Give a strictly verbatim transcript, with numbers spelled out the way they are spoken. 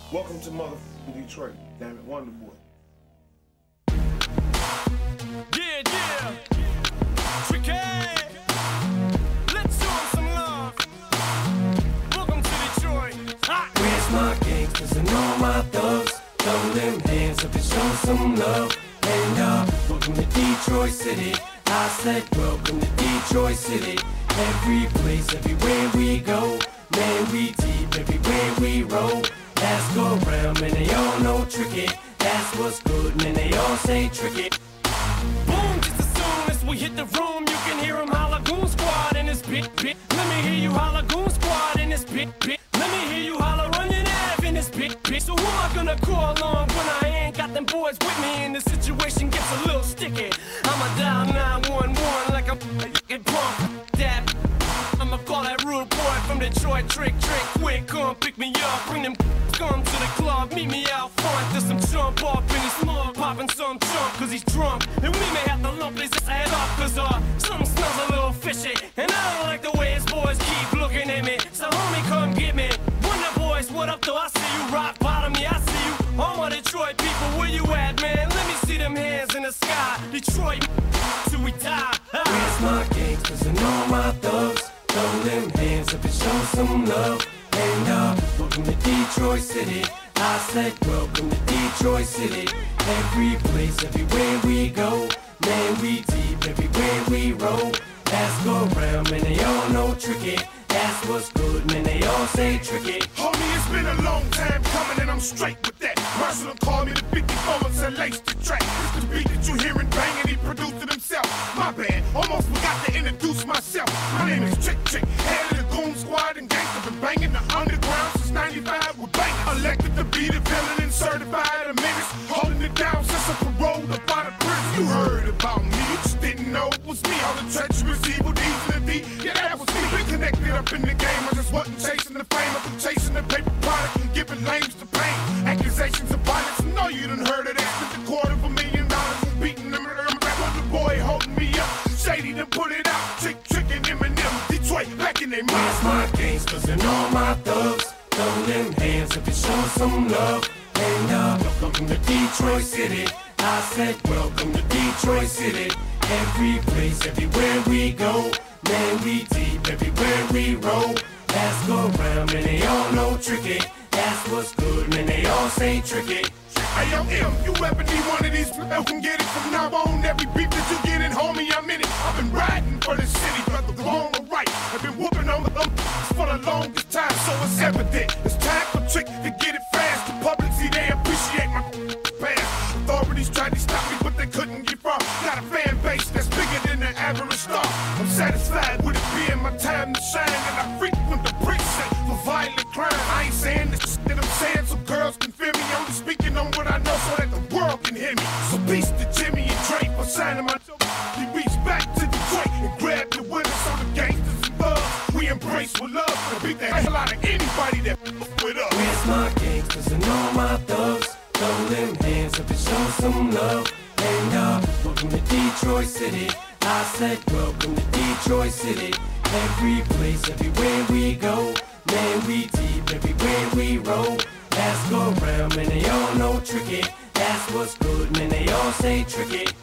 Welcome to motherfucking Detroit. Damn it, Wonder Boy. Yeah, yeah. Tricky. Let's show 'em some love. Welcome to Detroit. Hot. Where's my gangsters and all my thugs? Throw them hands up and show some love. And uh, welcome to Detroit City. I said welcome to Detroit City. Every place, everywhere we go. Man, we deep everywhere we roll. Ask go around, man, they all know tricky. That's what's good, man, they all say tricky. Boom, just as soon as we hit the room, you can hear 'em holla Goon Squad in this bit, bit. Let me hear you holla Goon Squad in this bit, bit. Let me hear you holla Run Your Nav in this bit, bit. So who am I gonna call on when I ain't got them boys with me and the situation gets a little sticky? I'ma dial nine one one like I'm f***ing punk. That I'ma call that rude boy from Detroit, trick, trick, quick, come pick me up, bring them come to the club, meet me out front. There's some jump up in his mug, popping some jump cause he's drunk. And we may have to lump his head up cause uh, something smells a little fishy. And I don't like the way his boys keep looking at me. So homie, come get me. Wonder boys, what up though? I see you rock bottom, yeah, I see you. All my Detroit people, where you at, man? Let me see them hands in the sky. Detroit, till we die. Where's my gangsters and all my thugs? Throw them hands up and show some love. And uh, welcome to Detroit City. I said welcome to Detroit City. Every place, everywhere we go. Man, we deep everywhere we roll. Ask go around, man, they all know tricky. That's what's good, man, they all say tricky. Homie, it's been a long time coming and I'm straight with that. Marshall called me the fifty-four and said lace the track. It's the beat that you hearing banging, he produced it himself. My bad, almost forgot to introduce myself. My name is Trick Trick, head of the Goon Squad and gangsta been banging the underground since ninety-five with banging. Elected to be the villain and certified a menace. Holding it down since I paroled up out of prison. You heard about me, you just didn't know it was me. All the treacherous evil deeds in the D, yeah that was me. Been connected up in the game, I just wasn't chasing the fame. I've been chasing the paper product and giving lames to pain. Accusations of violence, I know you done heard of that. Spent a quarter of a million dollars and beating them. The boy holding me up, Shady done put it out. Trick, tricking Eminem, Detroit back in their mind. Where's my gangsters and all my thugs? Throw them hands up and show some love. And uh, welcome to Detroit City. I said welcome to Detroit City. Every place, everywhere we go. Man, we deep everywhere we roll. Ask go around, man, they all know tricky. That's what's good, man, they all say tricky. Hey, yo, M, you ever need one of these? You can get it from now on. Every beef that you get in, homie, I'm in it. I've been riding for the city, whether wrong or right. I've been whooping on the um, for the longest time, so it's evident. It's time for Trick to get it fast. The public see they appreciate my past. Authorities tried to stop me, but they couldn't get far. Got a fan base that's bigger than the average star. I'm satisfied with it being my time to shine, and I frequent the precinct for violent crime. I ain't saying this shit that I'm saying so girls can feel me. I'm just speaking on what I know so that the world can hear me. So peace to Jimmy and Drake for signing my show. We reach back to Detroit and grab the winners. So the gangsters and thugs we embrace with love and beat the hell out of anybody that f with us. Where's my gangsters and all my thugs? Throw them hands up and show some love. And uh, welcome to Detroit City. I said welcome to Detroit City. Every place, everywhere we go. Man, we deep everywhere we roll. Ask go around, man, they all know tricky. That's what's good, man, they all say tricky.